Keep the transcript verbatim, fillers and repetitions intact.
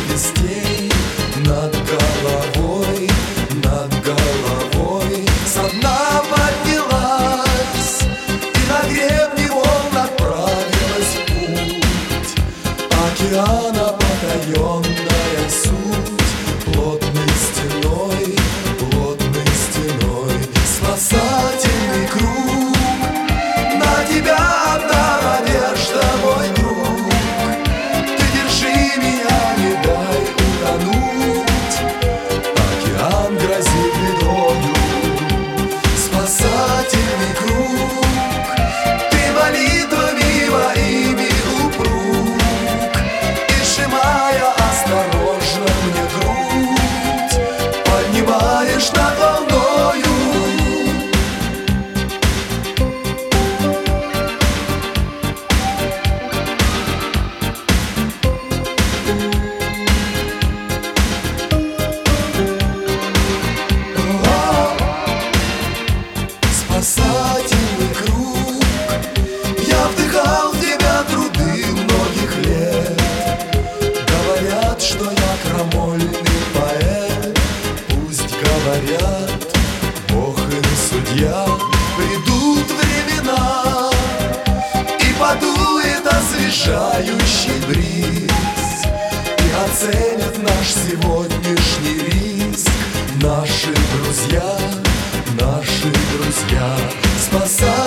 кистей над головой, над головой. Со дна поднялась и на гребне волн отправилась в путь. Океана потаенная суть плотной стеной, плотной стеной. Спасательный круг, на тебя одна надежда, мой друг. Ты держи меня, не дай утонуть. Океан грозит бедою. Спасательный круг, ты молитвами моими упруг, и сжимая осторожно мне грудь, поднимаешь над волною. Спасательный круг, я вдыхал в тебя труды многих лет. Говорят, что я крамольный поэт. Пусть говорят, Бог им судья. Придут времена, и подует освежающий бриз, и оценят наш сегодняшний риск наши друзья, наши друзья. Спасай